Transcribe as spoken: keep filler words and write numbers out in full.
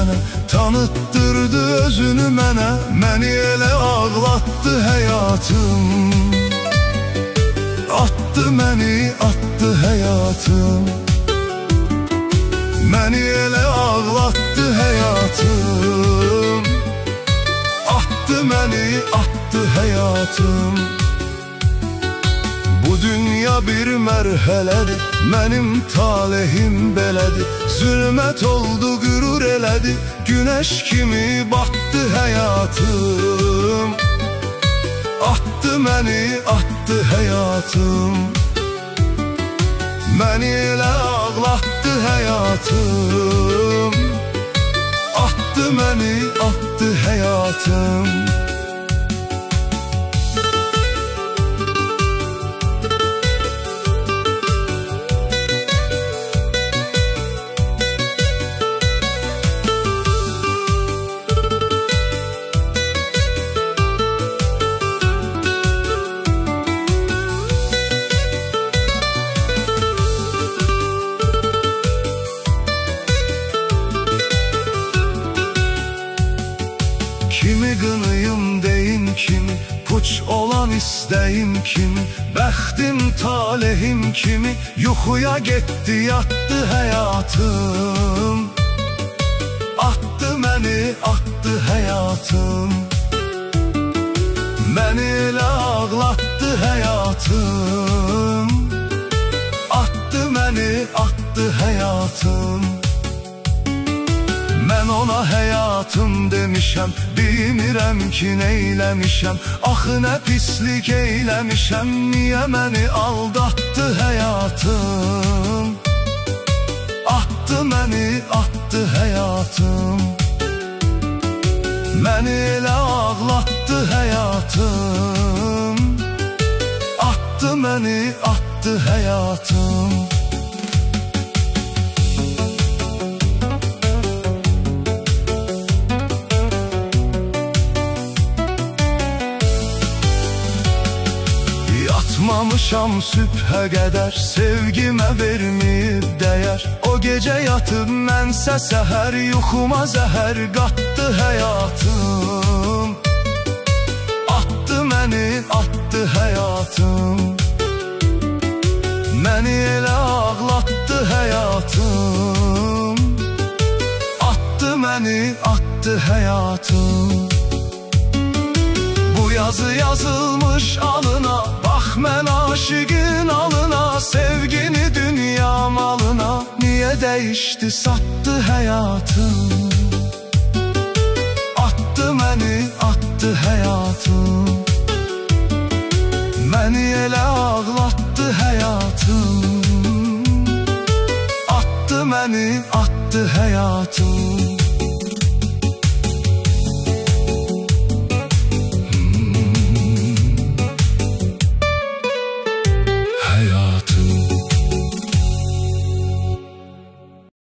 mənə, tanıtdırdı özünü mənə. Məni elə ağlatdı həyatım, attı məni, attı həyatım. Məni elə ağlatdı həyatım, attı məni, attı həyatım. Bu dünya bir mərhələdir, mənim talihim belədir. Zülmət oldu, qürur elədi, günəş kimi batdı həyatım. Attı məni, attı həyatım. Məni elə ağlatdı həyatım, attı məni, attı həyatım. Kimi qınıyım deyin kimi, puç olan istəyim kimi, bəxtim talihim kimi, yuxuya getdi yatdı həyatım. Attı məni, attı həyatım. Məni elə ağlatdı həyatım, attı məni, attı həyatım. Mən ona həyatım demişəm, bilmirəm ki neyləmişəm. Axı nə pislik eyləmişəm, niyə məni aldatdı həyatım. Attı məni, attı həyatım. Məni elə ağlatdı həyatım, attı məni, attı həyatım. Yatmamışam sübhə qədər, sevgimə verməyib dəyər. O gecə yatıb mənsə səhər, yuxuma zəhər qatdı həyatım. Attı məni, attı həyatım. Məni elə ağlatdı həyatım, attı məni, attı həyatım. Bu yazı yazılmış alına, bax mən aşığın alına. Sevgini dünya malına, niyə dəyişdi, satdı həyatım. Attı məni, attı həyatım. Məni elə ağlatdı həyatım, attı məni, attı həyatım.